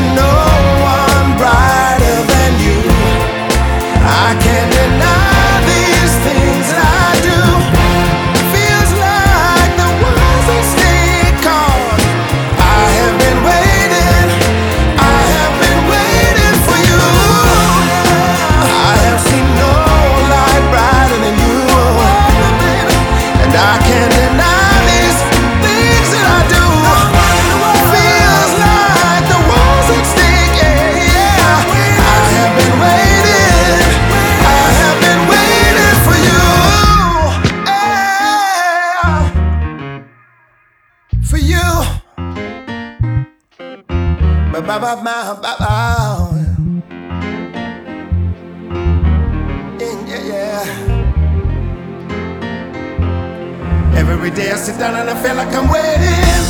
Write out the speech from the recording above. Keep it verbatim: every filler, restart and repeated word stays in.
seen no one brighter than you. I can't deny these things that I do. Feels like the world's at stake, 'cause I have been waiting, I have been waiting for you. I have seen no light brighter than you, and I can't deny these things that I do. Feels like the world's at stake, yeah, yeah. I have been waiting, I have been waiting for you, yeah. For you. Ba ba ba ba ba ba. Yeah, yeah. Every day I sit down and I feel like I'm waiting.